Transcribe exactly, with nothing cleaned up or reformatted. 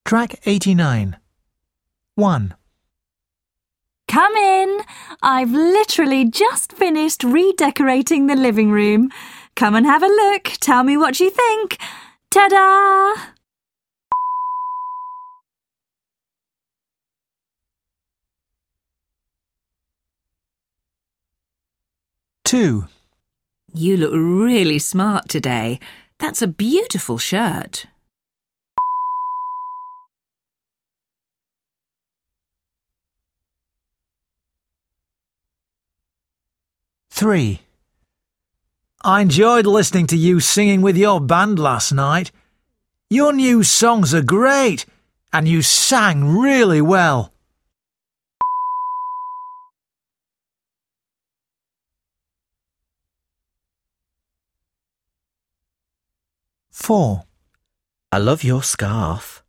Track eighty-nine. one. Come in. I've literally just finished redecorating the living room. Come and have a look. Tell me what you think. Ta-da! two. You look really smart today. That's a beautiful shirt. three. I enjoyed listening to you singing with your band last night. Your new songs are great, and you sang really well. four. I love your scarf.